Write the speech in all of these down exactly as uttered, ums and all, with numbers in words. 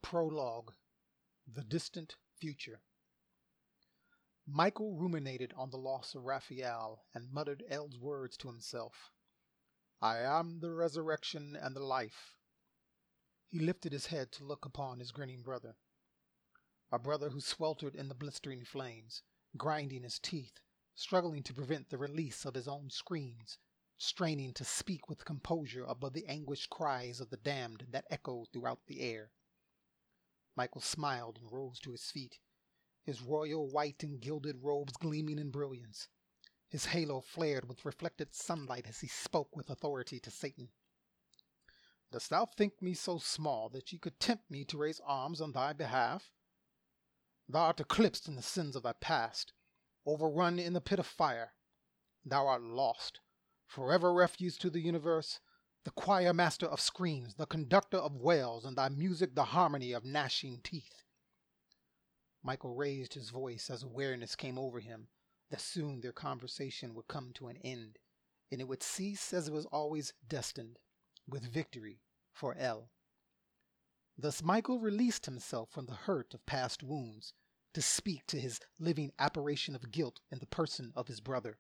Prologue. The Distant Future. Michael ruminated on the loss of Raphael and muttered El's words to himself. I am the resurrection and the life. He lifted his head to look upon his grinning brother. A brother who sweltered in the blistering flames, grinding his teeth, struggling to prevent the release of his own screams, straining to speak with composure above the anguished cries of the damned that echoed throughout the air. Michael smiled and rose to his feet, his royal white and gilded robes gleaming in brilliance. His halo flared with reflected sunlight as he spoke with authority to Satan. Dost thou think me so small that ye could tempt me to raise arms on thy behalf? Thou art eclipsed in the sins of thy past, overrun in the pit of fire. Thou art lost, forever refuse to the universe, the choir master of screams, the conductor of wails, and thy music the harmony of gnashing teeth. Michael raised his voice as awareness came over him that soon their conversation would come to an end, and it would cease as it was always destined, with victory for El. Thus Michael released himself from the hurt of past wounds to speak to his living apparition of guilt in the person of his brother.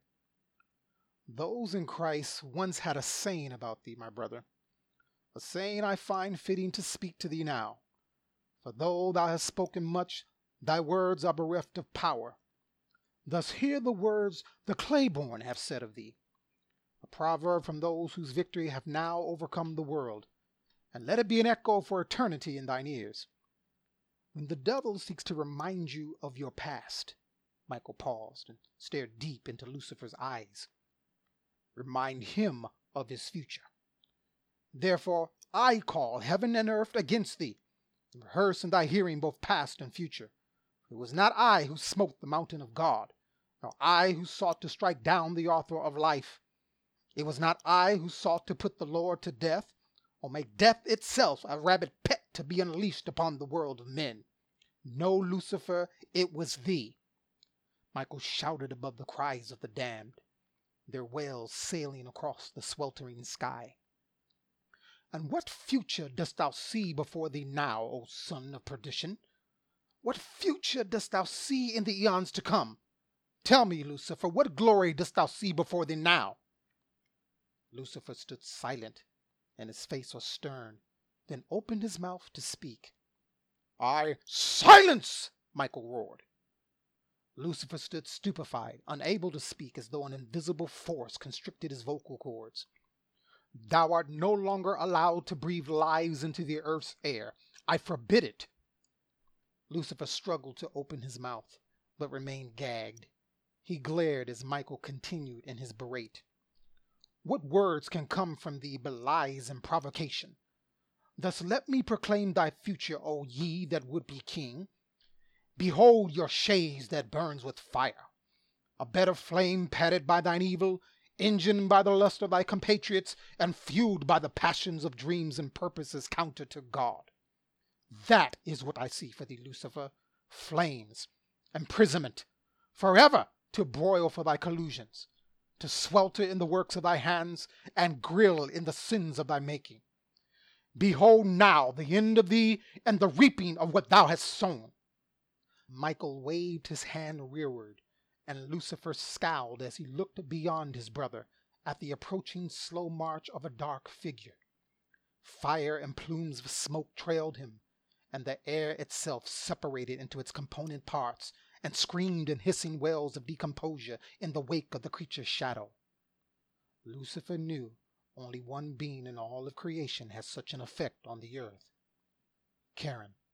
Those in Christ once had a saying about thee, my brother, a saying I find fitting to speak to thee now. For though thou hast spoken much, thy words are bereft of power. Thus hear the words the Claiborne have said of thee, a proverb from those whose victory have now overcome the world, and let it be an echo for eternity in thine ears. When the devil seeks to remind you of your past, Michael paused and stared deep into Lucifer's eyes. Remind him of his future. Therefore I call heaven and earth against thee, and rehearse in thy hearing both past and future. It was not I who smote the mountain of God, nor I who sought to strike down the author of life. It was not I who sought to put the Lord to death, or make death itself a rabid pet to be unleashed upon the world of men. No, Lucifer, it was thee. Michael shouted above the cries of the damned, their wails sailing across the sweltering sky. And what future dost thou see before thee now, O son of perdition? What future dost thou see in the eons to come? Tell me, Lucifer, what glory dost thou see before thee now? Lucifer stood silent, and his face was stern, then opened his mouth to speak. I silence! Michael roared. Lucifer stood stupefied, unable to speak, as though an invisible force constricted his vocal cords. Thou art no longer allowed to breathe lives into the earth's air. I forbid it. Lucifer struggled to open his mouth, but remained gagged. He glared as Michael continued in his berate. What words can come from thee but lies and provocation? Thus let me proclaim thy future, O ye that would be king. Behold your shades that burns with fire, a bed of flame padded by thine evil, engined by the lust of thy compatriots, and fueled by the passions of dreams and purposes counter to God. That is what I see for thee, Lucifer, flames, imprisonment, forever to broil for thy collusions, to swelter in the works of thy hands, and grill in the sins of thy making. Behold now the end of thee, and the reaping of what thou hast sown. Michael waved his hand rearward, and Lucifer scowled as he looked beyond his brother at the approaching slow march of a dark figure. Fire and plumes of smoke trailed him, and the air itself separated into its component parts and screamed in hissing wails of decomposure in the wake of the creature's shadow. Lucifer knew only one being in all of creation has such an effect on the earth. Karen.